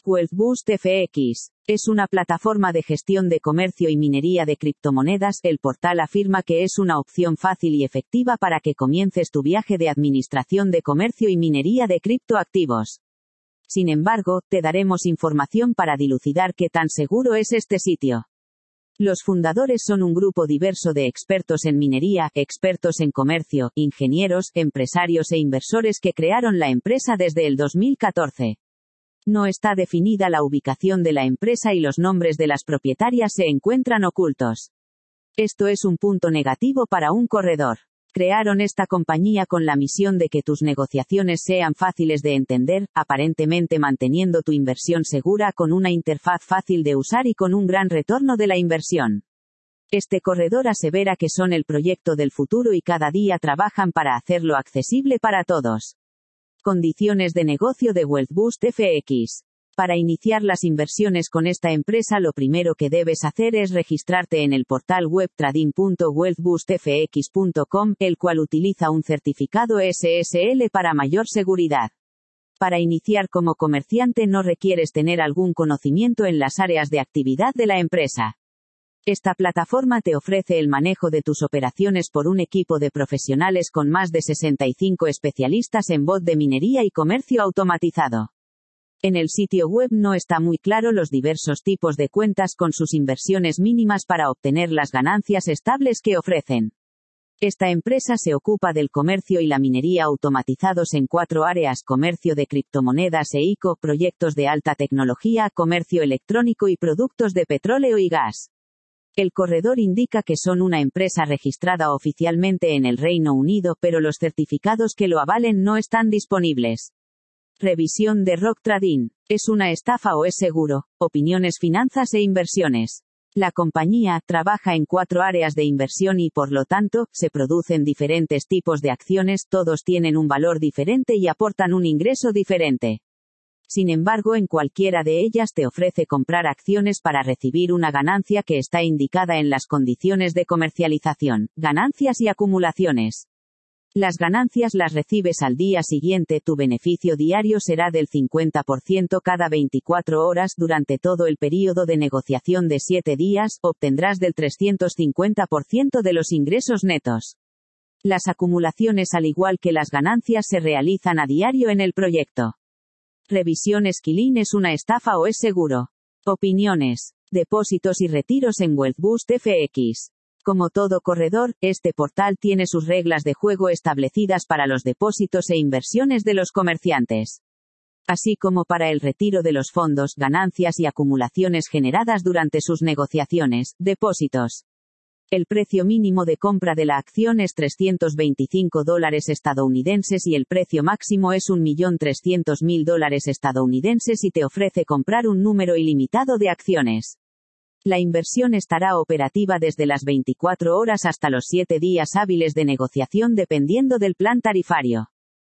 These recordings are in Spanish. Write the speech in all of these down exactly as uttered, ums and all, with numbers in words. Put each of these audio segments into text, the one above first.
WealthBoost F X es una plataforma de gestión de comercio y minería de criptomonedas. El portal afirma que es una opción fácil y efectiva para que comiences tu viaje de administración de comercio y minería de criptoactivos. Sin embargo, te daremos información para dilucidar qué tan seguro es este sitio. Los fundadores son un grupo diverso de expertos en minería, expertos en comercio, ingenieros, empresarios e inversores que crearon la empresa desde el dos mil catorce. No está definida la ubicación de la empresa y los nombres de las propietarias se encuentran ocultos. Esto es un punto negativo para un corredor. Crearon esta compañía con la misión de que tus negociaciones sean fáciles de entender, aparentemente manteniendo tu inversión segura con una interfaz fácil de usar y con un gran retorno de la inversión. Este corredor asevera que son el proyecto del futuro y cada día trabajan para hacerlo accesible para todos. Condiciones de negocio de WealthBoost F X. Para iniciar las inversiones con esta empresa, lo primero que debes hacer es registrarte en el portal web trading punto wealth boost f x punto com, el cual utiliza un certificado S S L para mayor seguridad. Para iniciar como comerciante no requieres tener algún conocimiento en las áreas de actividad de la empresa. Esta plataforma te ofrece el manejo de tus operaciones por un equipo de profesionales con más de sesenta y cinco especialistas en bot de minería y comercio automatizado. En el sitio web no está muy claro los diversos tipos de cuentas con sus inversiones mínimas para obtener las ganancias estables que ofrecen. Esta empresa se ocupa del comercio y la minería automatizados en cuatro áreas: comercio de criptomonedas e I C O, proyectos de alta tecnología, comercio electrónico y productos de petróleo y gas. El corredor indica que son una empresa registrada oficialmente en el Reino Unido, pero los certificados que lo avalen no están disponibles. Revisión de Rock Trading. ¿Es una estafa o es seguro? Opiniones, finanzas e inversiones. La compañía trabaja en cuatro áreas de inversión y, por lo tanto, se producen diferentes tipos de acciones, todos tienen un valor diferente y aportan un ingreso diferente. Sin embargo, en cualquiera de ellas te ofrece comprar acciones para recibir una ganancia que está indicada en las condiciones de comercialización, ganancias y acumulaciones. Las ganancias las recibes al día siguiente. Tu beneficio diario será del cincuenta por ciento cada veinticuatro horas. Durante todo el período de negociación de siete días, obtendrás del trescientos cincuenta por ciento de los ingresos netos. Las acumulaciones, al igual que las ganancias, se realizan a diario en el proyecto. Revisión. ¿Skilling es una estafa o es seguro? Opiniones. Depósitos y retiros en WealthBoost F X. Como todo corredor, este portal tiene sus reglas de juego establecidas para los depósitos e inversiones de los comerciantes, así como para el retiro de los fondos, ganancias y acumulaciones generadas durante sus negociaciones. Depósitos. El precio mínimo de compra de la acción es trescientos veinticinco dólares estadounidenses y el precio máximo es un millón trescientos mil dólares estadounidenses y te ofrece comprar un número ilimitado de acciones. La inversión estará operativa desde las veinticuatro horas hasta los siete días hábiles de negociación dependiendo del plan tarifario.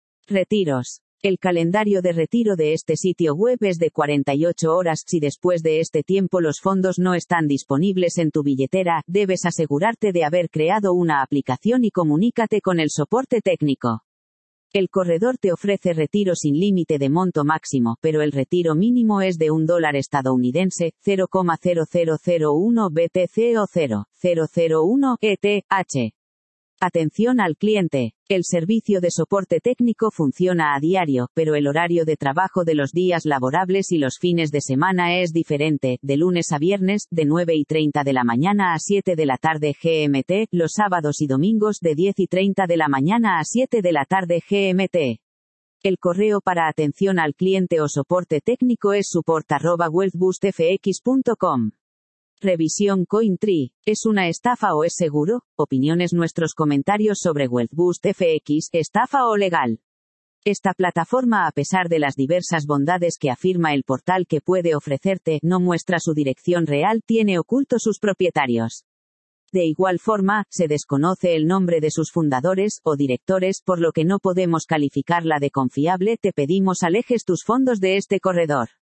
Retiros. El calendario de retiro de este sitio web es de cuarenta y ocho horas. Si después de este tiempo los fondos no están disponibles en tu billetera, debes asegurarte de haber creado una aplicación y comunícate con el soporte técnico. El corredor te ofrece retiro sin límite de monto máximo, pero el retiro mínimo es de un dólar estadounidense, cero coma cero cero cero uno B T C o cero coma cero cero uno E T H. Atención al cliente. El servicio de soporte técnico funciona a diario, pero el horario de trabajo de los días laborables y los fines de semana es diferente, de lunes a viernes, de nueve y treinta de la mañana a siete de la tarde G M T, los sábados y domingos de diez y treinta de la mañana a siete de la tarde G M T. El correo para atención al cliente o soporte técnico es support arroba wealth boost f x punto com. Revisión. CoinTree. ¿Es una estafa o es seguro? Opiniones. Nuestros comentarios sobre WealthBoost F X, estafa o legal. Esta plataforma, a pesar de las diversas bondades que afirma el portal que puede ofrecerte, no muestra su dirección real, tiene ocultos sus propietarios. De igual forma, se desconoce el nombre de sus fundadores o directores, por lo que no podemos calificarla de confiable. Te pedimos alejes tus fondos de este corredor.